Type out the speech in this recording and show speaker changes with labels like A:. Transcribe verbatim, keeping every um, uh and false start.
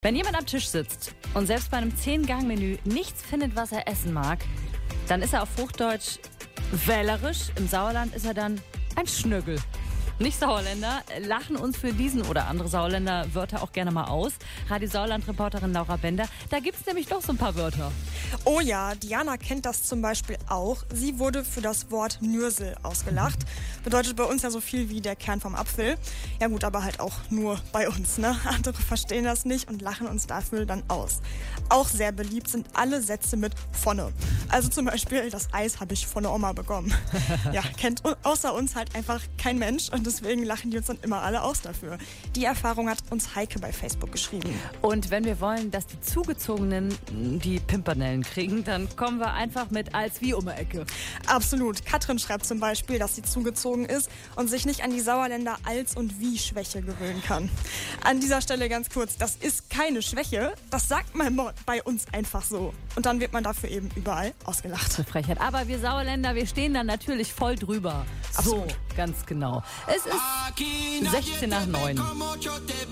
A: Wenn jemand am Tisch sitzt und selbst bei einem zehn-Gang-Menü nichts findet, was er essen mag, dann ist er auf Hochdeutsch wählerisch. Im Sauerland ist er dann ein Schnöggel. Nicht Sauerländer lachen uns für diesen oder andere Sauerländer Wörter auch gerne mal aus. Radio Sauerland-Reporterin Laura Bender, da gibt es nämlich doch so ein paar Wörter.
B: Oh ja, Diana kennt das zum Beispiel auch. Sie wurde für das Wort Nürsel ausgelacht. Bedeutet bei uns ja so viel wie der Kern vom Apfel. Ja gut, aber halt auch nur bei uns, ne? Andere verstehen das nicht und lachen uns dafür dann aus. Auch sehr beliebt sind alle Sätze mit Vonne. Also zum Beispiel, das Eis habe ich von der Oma bekommen. Ja, kennt außer uns halt einfach kein Mensch und deswegen lachen die uns dann immer alle aus dafür. Die Erfahrung hat uns Heike bei Facebook geschrieben.
A: Und wenn wir wollen, dass die Zugezogenen die Pimpernellen kriegen, dann kommen wir einfach mit als wie um die Ecke.
B: Absolut. Katrin schreibt zum Beispiel, dass sie zugezogen ist und sich nicht an die Sauerländer Als- und Wie-Schwäche gewöhnen kann. An dieser Stelle ganz kurz, das ist keine Schwäche, das sagt man bei uns einfach so. Und dann wird man dafür eben überall ausgelacht.
A: Frechheit. Aber wir Sauerländer, wir stehen dann natürlich voll drüber.
B: Absolut.
A: So, ganz genau. Es ist sechzehn nach neun.